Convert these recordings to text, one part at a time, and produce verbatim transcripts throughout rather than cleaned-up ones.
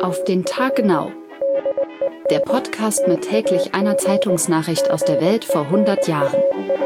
Auf den Tag genau. Der Podcast mit täglich einer Zeitungsnachricht aus der Welt vor hundert Jahren.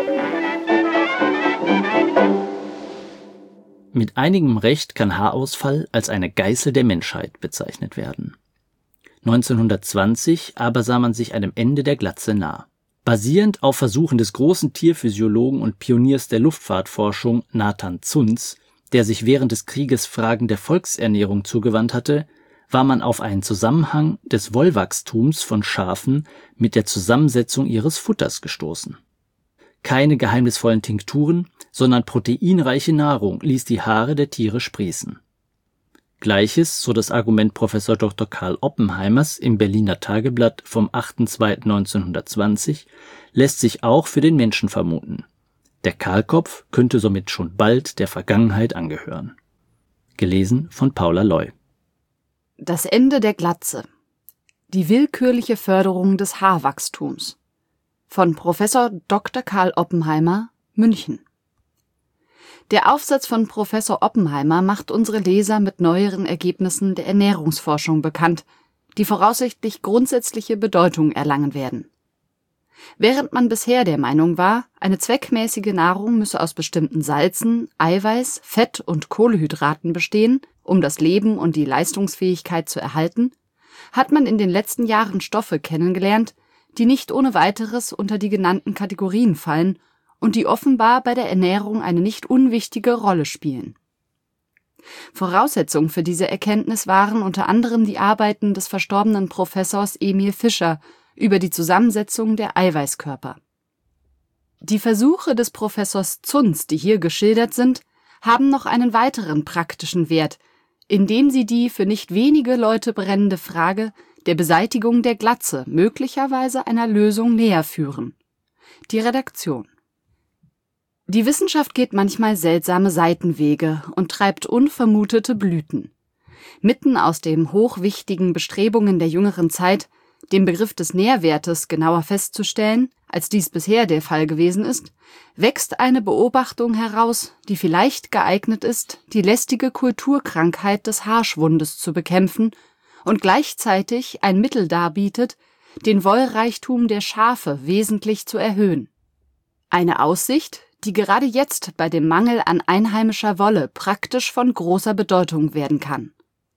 Mit einigem Recht kann Haarausfall als eine Geißel der Menschheit bezeichnet werden. neunzehnhundertzwanzig aber sah man sich einem Ende der Glatze nah. Basierend auf Versuchen des großen Tierphysiologen und Pioniers der Luftfahrtforschung Nathan Zuntz, der sich während des Krieges Fragen der Volksernährung zugewandt hatte, war man auf einen Zusammenhang des Wollwachstums von Schafen mit der Zusammensetzung ihres Futters gestoßen. Keine geheimnisvollen Tinkturen, sondern proteinreiche Nahrung ließ die Haare der Tiere sprießen. Gleiches, so das Argument Professor Doktor Karl Oppenheimers im Berliner Tageblatt vom achter zweiter neunzehnhundertzwanzig, lässt sich auch für den Menschen vermuten. Der Kahlkopf könnte somit schon bald der Vergangenheit angehören. Gelesen von Paula Loy. Das Ende der Glatze. Die willkürliche Förderung des Haarwachstums. Von Professor Doktor Karl Oppenheimer, München. Der Aufsatz von Professor Oppenheimer macht unsere Leser mit neueren Ergebnissen der Ernährungsforschung bekannt, die voraussichtlich grundsätzliche Bedeutung erlangen werden. Während man bisher der Meinung war, eine zweckmäßige Nahrung müsse aus bestimmten Salzen, Eiweiß, Fett und Kohlenhydraten bestehen, um das Leben und die Leistungsfähigkeit zu erhalten, hat man in den letzten Jahren Stoffe kennengelernt, die nicht ohne weiteres unter die genannten Kategorien fallen und die offenbar bei der Ernährung eine nicht unwichtige Rolle spielen. Voraussetzung für diese Erkenntnis waren unter anderem die Arbeiten des verstorbenen Professors Emil Fischer über die Zusammensetzung der Eiweißkörper. Die Versuche des Professors Zuntz, die hier geschildert sind, haben noch einen weiteren praktischen Wert, indem sie die für nicht wenige Leute brennende Frage der Beseitigung der Glatze möglicherweise einer Lösung näher führen. Die Redaktion. Die Wissenschaft geht manchmal seltsame Seitenwege und treibt unvermutete Blüten. Mitten aus den hochwichtigen Bestrebungen der jüngeren Zeit, den Begriff des Nährwertes genauer festzustellen, als dies bisher der Fall gewesen ist, wächst eine Beobachtung heraus, die vielleicht geeignet ist, die lästige Kulturkrankheit des Haarschwundes zu bekämpfen und gleichzeitig ein Mittel darbietet, den Wollreichtum der Schafe wesentlich zu erhöhen. Eine Aussicht, die gerade jetzt bei dem Mangel an einheimischer Wolle praktisch von großer Bedeutung werden kann.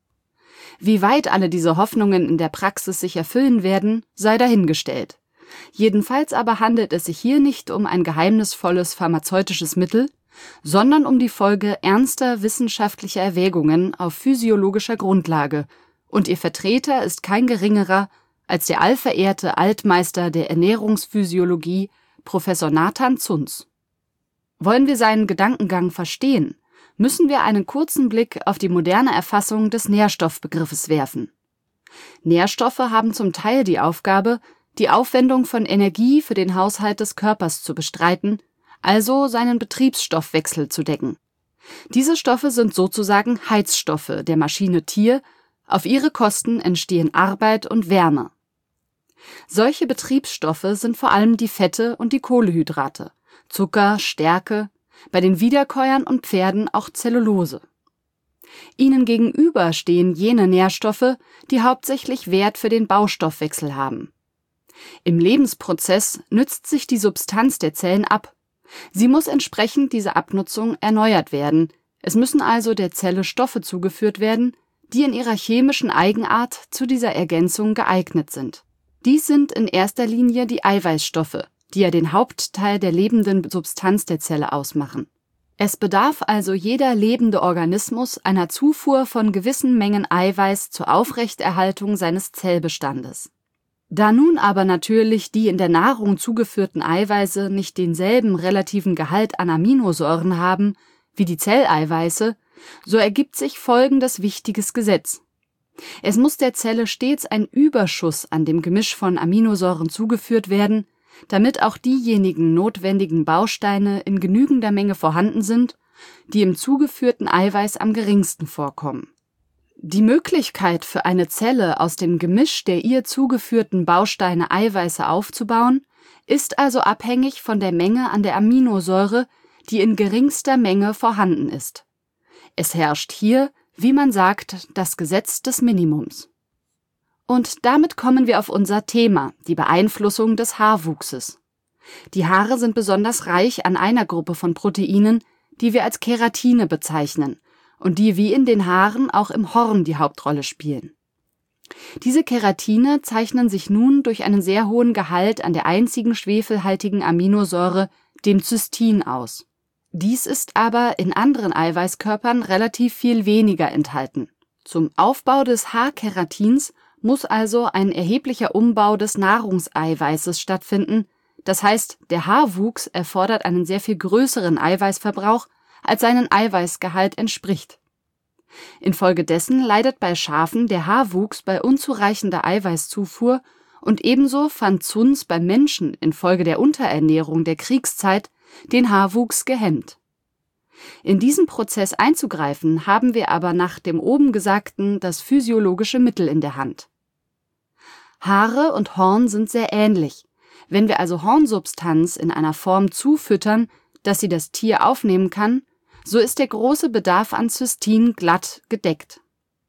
Wie weit alle diese Hoffnungen in der Praxis sich erfüllen werden, sei dahingestellt. Jedenfalls aber handelt es sich hier nicht um ein geheimnisvolles pharmazeutisches Mittel, sondern um die Folge ernster wissenschaftlicher Erwägungen auf physiologischer Grundlage, und ihr Vertreter ist kein geringerer als der allverehrte Altmeister der Ernährungsphysiologie, Professor Nathan Zuntz. Wollen wir seinen Gedankengang verstehen, müssen wir einen kurzen Blick auf die moderne Erfassung des Nährstoffbegriffes werfen. Nährstoffe haben zum Teil die Aufgabe, die Aufwendung von Energie für den Haushalt des Körpers zu bestreiten, also seinen Betriebsstoffwechsel zu decken. Diese Stoffe sind sozusagen Heizstoffe der Maschine Tier, auf ihre Kosten entstehen Arbeit und Wärme. Solche Betriebsstoffe sind vor allem die Fette und die Kohlenhydrate, Zucker, Stärke, bei den Wiederkäuern und Pferden auch Zellulose. Ihnen gegenüber stehen jene Nährstoffe, die hauptsächlich Wert für den Baustoffwechsel haben. Im Lebensprozess nützt sich die Substanz der Zellen ab. Sie muss entsprechend dieser Abnutzung erneuert werden. Es müssen also der Zelle Stoffe zugeführt werden, die in ihrer chemischen Eigenart zu dieser Ergänzung geeignet sind. Dies sind in erster Linie die Eiweißstoffe, die ja den Hauptteil der lebenden Substanz der Zelle ausmachen. Es bedarf also jeder lebende Organismus einer Zufuhr von gewissen Mengen Eiweiß zur Aufrechterhaltung seines Zellbestandes. Da nun aber natürlich die in der Nahrung zugeführten Eiweiße nicht denselben relativen Gehalt an Aminosäuren haben wie die Zelleiweiße, so ergibt sich folgendes wichtiges Gesetz. Es muss der Zelle stets ein Überschuss an dem Gemisch von Aminosäuren zugeführt werden, damit auch diejenigen notwendigen Bausteine in genügender Menge vorhanden sind, die im zugeführten Eiweiß am geringsten vorkommen. Die Möglichkeit für eine Zelle aus dem Gemisch der ihr zugeführten Bausteine Eiweiße aufzubauen, ist also abhängig von der Menge an der Aminosäure, die in geringster Menge vorhanden ist. Es herrscht hier, wie man sagt, das Gesetz des Minimums. Und damit kommen wir auf unser Thema, die Beeinflussung des Haarwuchses. Die Haare sind besonders reich an einer Gruppe von Proteinen, die wir als Keratine bezeichnen und die wie in den Haaren auch im Horn die Hauptrolle spielen. Diese Keratine zeichnen sich nun durch einen sehr hohen Gehalt an der einzigen schwefelhaltigen Aminosäure, dem Cystin, aus. Dies ist aber in anderen Eiweißkörpern relativ viel weniger enthalten. Zum Aufbau des Haarkeratins muss also ein erheblicher Umbau des Nahrungseiweißes stattfinden, das heißt, der Haarwuchs erfordert einen sehr viel größeren Eiweißverbrauch, als seinen Eiweißgehalt entspricht. Infolgedessen leidet bei Schafen der Haarwuchs bei unzureichender Eiweißzufuhr und ebenso fand Zuntz beim Menschen infolge der Unterernährung der Kriegszeit den Haarwuchs gehemmt. In diesen Prozess einzugreifen, haben wir aber nach dem oben Gesagten das physiologische Mittel in der Hand. Haare und Horn sind sehr ähnlich. Wenn wir also Hornsubstanz in einer Form zufüttern, dass sie das Tier aufnehmen kann, so ist der große Bedarf an Cystin glatt gedeckt.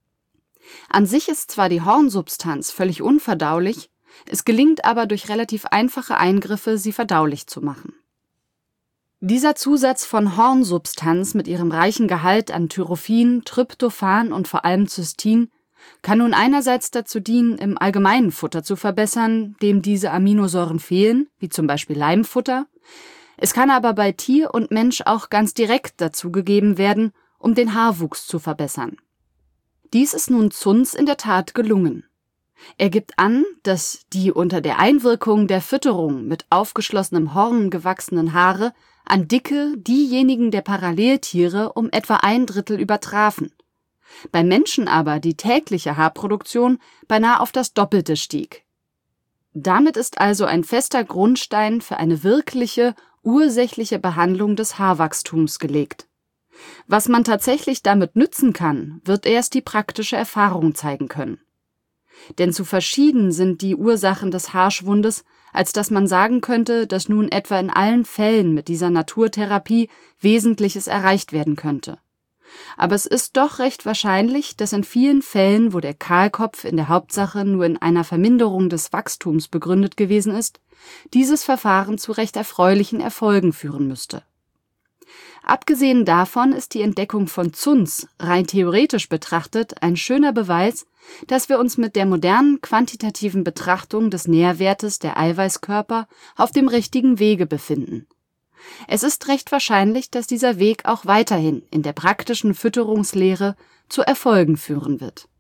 An sich ist zwar die Hornsubstanz völlig unverdaulich, es gelingt aber durch relativ einfache Eingriffe, sie verdaulich zu machen. Dieser Zusatz von Hornsubstanz mit ihrem reichen Gehalt an Thyrophin, Tryptophan und vor allem Cystin kann nun einerseits dazu dienen, im allgemeinen Futter zu verbessern, dem diese Aminosäuren fehlen, wie zum Beispiel Leimfutter. Es kann aber bei Tier und Mensch auch ganz direkt dazugegeben werden, um den Haarwuchs zu verbessern. Dies ist nun Zuntz in der Tat gelungen. Er gibt an, dass die unter der Einwirkung der Fütterung mit aufgeschlossenem Horn gewachsenen Haare an Dicke diejenigen der Paralleltiere um etwa ein Drittel übertrafen. Beim Menschen aber die tägliche Haarproduktion beinahe auf das Doppelte stieg. Damit ist also ein fester Grundstein für eine wirkliche, ursächliche Behandlung des Haarwachstums gelegt. Was man tatsächlich damit nützen kann, wird erst die praktische Erfahrung zeigen können. Denn zu verschieden sind die Ursachen des Haarschwundes, als dass man sagen könnte, dass nun etwa in allen Fällen mit dieser Naturtherapie Wesentliches erreicht werden könnte. Aber es ist doch recht wahrscheinlich, dass in vielen Fällen, wo der Kahlkopf in der Hauptsache nur in einer Verminderung des Wachstums begründet gewesen ist, dieses Verfahren zu recht erfreulichen Erfolgen führen müsste. Abgesehen davon ist die Entdeckung von Zuntz rein theoretisch betrachtet ein schöner Beweis, dass wir uns mit der modernen quantitativen Betrachtung des Nährwertes der Eiweißkörper auf dem richtigen Wege befinden. Es ist recht wahrscheinlich, dass dieser Weg auch weiterhin in der praktischen Fütterungslehre zu Erfolgen führen wird.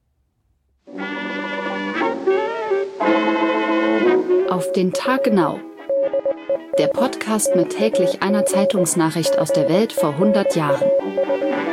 Auf den Tag genau. Der Podcast mit täglich einer Zeitungsnachricht aus der Welt vor hundert Jahren.